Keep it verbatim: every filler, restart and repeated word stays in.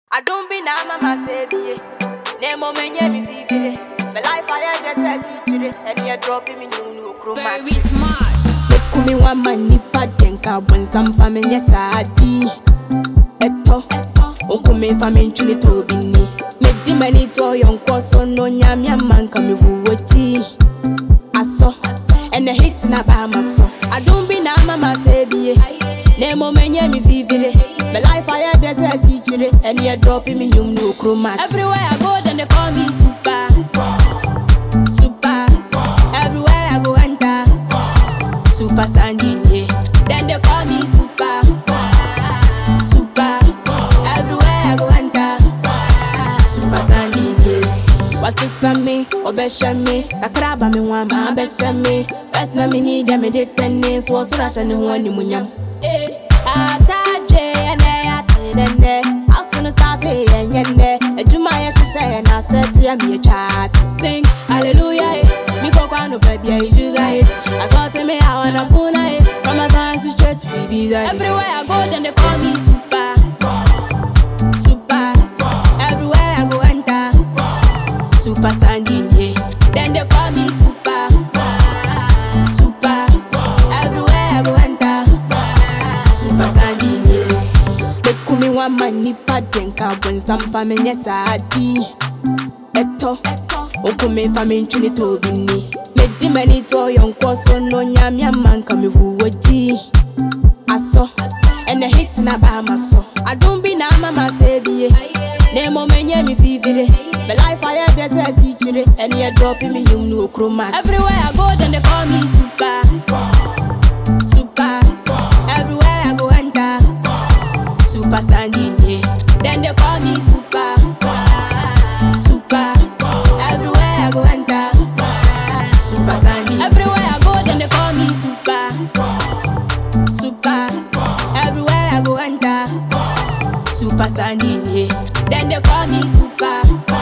I don't be na mama say be name o menye mi figure. My life I just say see chire and you dropping me new new chroma. Very smart. Make me one man nipa denka when some family yes I di. Eto, unku me family chuni to bini. Make the money to young so no nyamia man come wuwoti. Aso, and the hit na ba maso. I don't be na mama say be name o menye mi figure. My life I just say see chire and you dropping me new new chroma. Everywhere I go then they call me super. Super. Everywhere I go enter. Super Sandy, yeah. Then they call me super. Super. Everywhere I go enter. Super Sandy, yeah. What's this on me? Obesha me. Kakraba me one man besha me. First na me need them de tennis. Was rush and one ni munyam. Eh. Ataje ene ati dende. As soon as start we yende. Ejuma ya shisha ya na set ya me chat. Sing hallelujah. Me go kwa no baby I sugar it. I saw to me I wanna pull it. From my science to straight to babies. Everywhere I go then they call me super. Super. Everywhere I go enter. Super Sandy, yeah. Then they call me super. Super. Everywhere I go enter. Super Sandy, yeah. They call me one man nipa denka when some family yes I di. Eto, unku me family chuni to bini. Make the money to young so no nyamia man come wuwoti. Aso, and the hit na ba maso. I don't be na mama say be name o menye mi figure. My life I just say see chire and you dropping me new new chroma. Everywhere I go then they call me super. Super. Everywhere I go enter. Super Sandy, yeah. Then they call me super. Super. Everywhere I go enter. Super Sandy. Everywhere I go then they call me super. Super. Everywhere I go enter. Super Sandy, yeah. Then they call me super.